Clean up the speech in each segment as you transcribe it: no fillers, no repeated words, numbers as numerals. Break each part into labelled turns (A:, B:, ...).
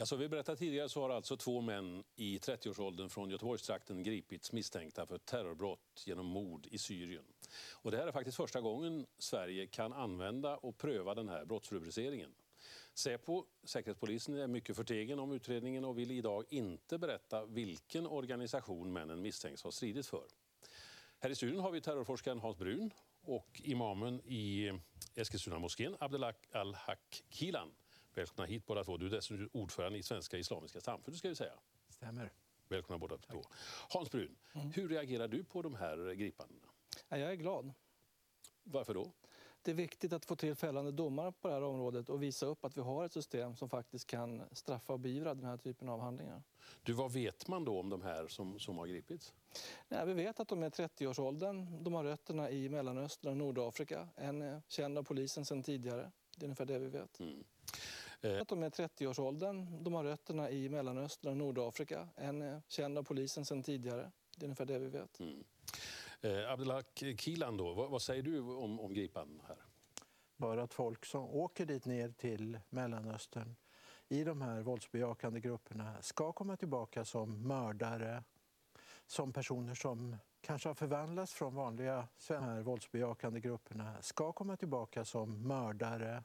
A: Ja, som vi berättade tidigare så har alltså 2 män i 30-årsåldern från Göteborgstrakten gripits misstänkta för terrorbrott genom mord i Syrien. Och det här är faktiskt första gången Sverige kan använda och pröva den här brottsrubriceringen. Säpo, Säkerhetspolisen, är mycket förtegen om utredningen och vill idag inte berätta vilken organisation männen misstänks ha stridit för. Här i studion har vi terrorforskaren Hans Brun och imamen i Eskilstuna-moskén Abdelak Al-Haq Kilan. Välkomna hit båda två. Du är dessutom ordförande i Svenska Islamiska Samfundet, ska vi säga.
B: Stämmer.
A: Välkomna båda två. Hans Brun, hur reagerar du på de här gripandena?
C: Jag är glad.
A: Varför då?
C: Det är viktigt att få till fällande domar på det här området och visa upp att vi har ett system som faktiskt kan straffa och beivra den här typen av handlingar.
A: Du, vad vet man då om de här som har gripits?
C: Nej, vi vet att de är 30-årsåldern. De har rötterna i Mellanöstern och Nordafrika. En är känd av polisen sedan tidigare. Det är ungefär det vi vet. Att de är 30-årsåldern. De har rötterna i Mellanöstern och Nordafrika. En är känd av polisen sedan tidigare. Det är ungefär det vi vet.
A: Abdelak Kilan då, vad säger du om gripan här?
B: Bara att folk som åker dit ner till Mellanöstern i de här våldsbejakande grupperna ska komma tillbaka som mördare, som personer som kanske har förvandlats från vanliga här våldsbejakande grupperna, ska komma tillbaka som mördare,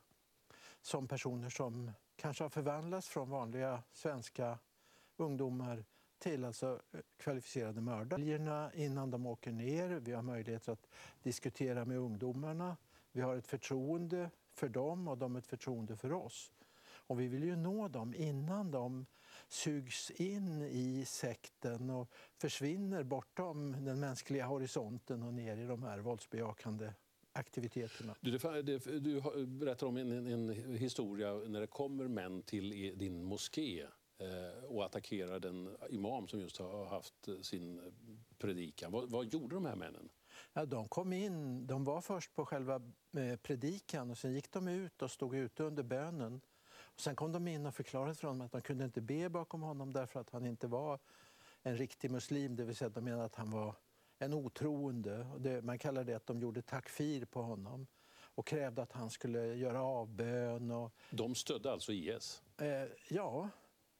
B: som personer som kanske har förvandlats från vanliga svenska ungdomar till alltså kvalificerade mördare. Innan de åker ner, vi har möjlighet att diskutera med ungdomarna. Vi har ett förtroende för dem och de ett förtroende för oss. Och vi vill ju nå dem innan de sugs in i sekten och försvinner bortom den mänskliga horisonten och ner i de här våldsbejakande aktiviteterna.
A: Du berättar om en historia när det kommer män till din moské och attackerar den imam som just har haft sin predikan. Vad gjorde de här männen?
B: Ja, de kom in, de var först på själva predikan och sen gick de ut och stod ute under bönen. Och sen kom de in och förklarade för honom att de kunde inte be bakom honom därför att han inte var en riktig muslim, det vill säga de menade att han var en otroende. Och man kallar det att de gjorde takfir på honom och krävde att han skulle göra avbön. Och,
A: de stödde alltså IS?
B: Ja,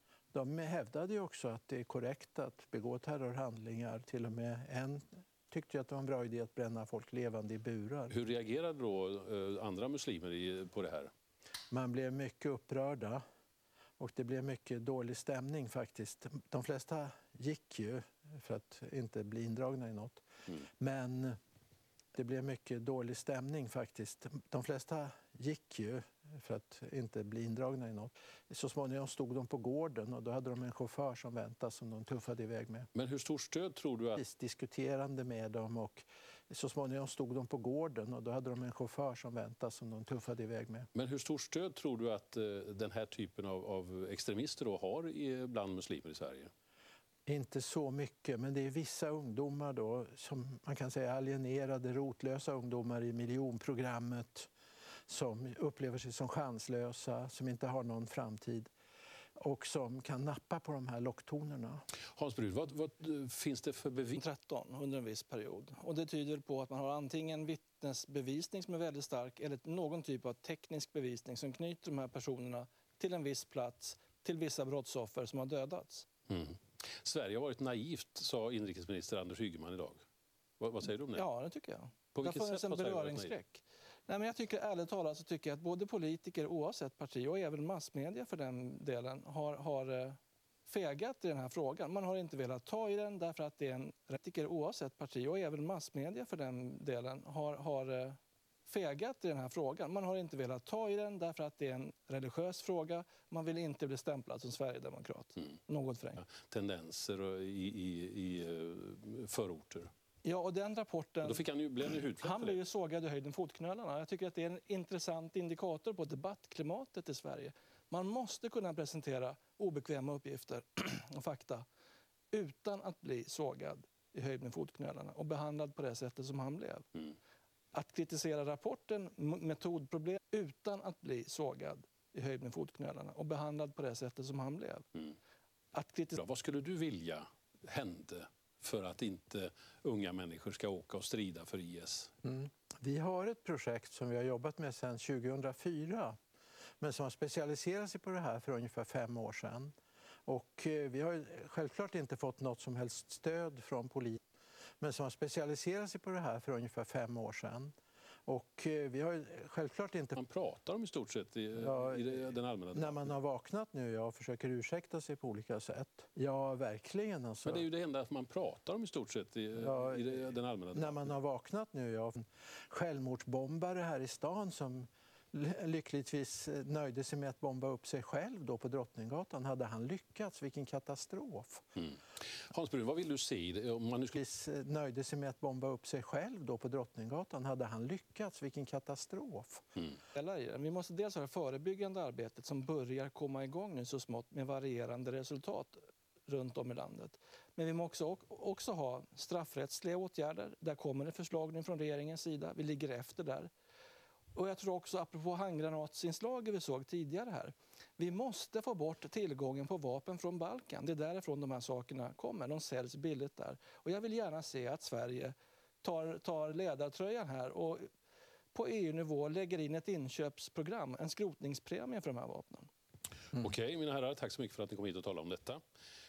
B: de hävdade ju också att det är korrekt att begå terrorhandlingar. Till och med en tyckte att det var en bra idé att bränna folk levande i burar.
A: Hur reagerade då andra muslimer på det här?
B: Man blev mycket upprörda och det blev mycket dålig stämning faktiskt. De flesta gick ju för att inte bli indragna i något. Men det blev mycket dålig stämning faktiskt. De flesta gick ju för att inte bli indragna i något. Så småningom stod de på gården och då hade de en chaufför som väntade som de tuffade iväg med.
A: Men hur stort stöd tror du att...
B: Diskuterande med dem och så småningom stod de på gården och då hade de en chaufför som väntade som de tuffade iväg med.
A: Men hur stort stöd tror du att den här typen av extremister då har bland muslimer i Sverige?
B: Inte så mycket, men det är vissa ungdomar då som man kan säga alienerade, rotlösa ungdomar i miljonprogrammet som upplever sig som chanslösa, som inte har någon framtid och som kan nappa på de här locktonerna.
A: Hans Brun, vad finns det för bevis?
C: 13 under en viss period. Och det tyder på att man har antingen vittnesbevisning som är väldigt stark eller någon typ av teknisk bevisning som knyter de här personerna till en viss plats, till vissa brottsoffer som har dödats.
A: Sverige har varit naivt, sa inrikesminister Anders Ygeman idag. Vad säger du om det?
C: Ja, det tycker jag.
A: På vilket sätt
C: en beröringsskräck. Nej, men jag tycker ärligt talat så tycker jag att både politiker oavsett parti och även massmedia för den delen har fegat i den här frågan. Man har inte velat ta i den därför att det är en politiker oavsett parti och även massmedia för den delen har fegat i den här frågan. Man har inte velat ta i den därför att det är en religiös fråga. Man vill inte bli stämplad som Sverigedemokrat. Något för
A: tendenser i förorter.
C: Ja, och den rapporten...
A: Då fick han
C: blev ju sågad i höjden fotknölarna. Jag tycker att det är en intressant indikator på debattklimatet i Sverige. Man måste kunna presentera obekväma uppgifter och fakta utan att bli sågad i höjden fotknölarna och behandlad på det sättet som han blev. Att kritisera rapporten, metodproblem, utan att bli sågad i höjden fotknölarna och behandlad på det sättet som han blev.
A: Vad skulle du vilja hände för att inte unga människor ska åka och strida för IS?
B: Vi har ett projekt som vi har jobbat med sedan 2004 men som har specialiserat sig på det här för ungefär 5 år sedan. Och vi har självklart inte fått något som helst stöd från polisen, men som har specialiserat sig på det här för ungefär 5 år sedan. Och vi har självklart inte...
A: Man pratar om i stort sett i den allmänna...
B: När man har vaknat nu och försöker ursäkta sig på olika sätt. Ja, verkligen. Alltså.
A: Men det är ju det enda man pratar om i stort sett i den allmänna...
B: När man har vaknat nu, självmordsbombare här i stan som lyckligtvis nöjde sig med att bomba upp sig själv då på Drottninggatan. Hade han lyckats? Vilken katastrof.
A: Hans Brun, vad vill du se om man nu skulle...
B: Nöjde sig med att bomba upp sig själv då på Drottninggatan. Hade han lyckats? Vilken katastrof.
C: Vi måste dels ha det förebyggande arbetet som börjar komma igång nu så smått med varierande resultat runt om i landet. Men vi måste också ha straffrättsliga åtgärder. Där kommer det förslag nu från regeringens sida. Vi ligger efter där. Och jag tror också, apropå handgranatsinslaget vi såg tidigare här, vi måste få bort tillgången på vapen från Balkan. Det är därifrån de här sakerna kommer. De säljs billigt där. Och jag vill gärna se att Sverige tar ledartröjan här och på EU-nivå lägger in ett inköpsprogram, en skrotningspremie för de här vapnen.
A: Okej, mina herrar, tack så mycket för att ni kom hit och talade om detta.